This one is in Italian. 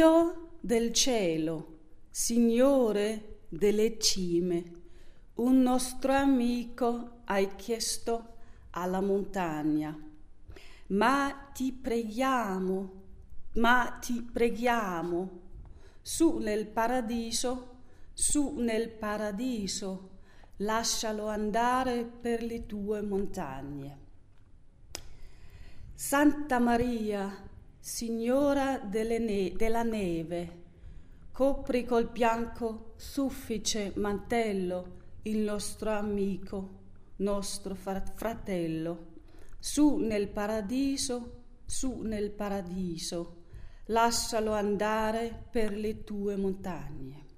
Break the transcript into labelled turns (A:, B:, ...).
A: Dio del cielo, Signore delle cime, un nostro amico hai chiesto alla montagna, ma ti preghiamo, su nel paradiso, lascialo andare per le tue montagne. Santa Maria, Signora della neve, copri col bianco suffice mantello il nostro amico, nostro fratello, su nel paradiso, lascialo andare per le tue montagne.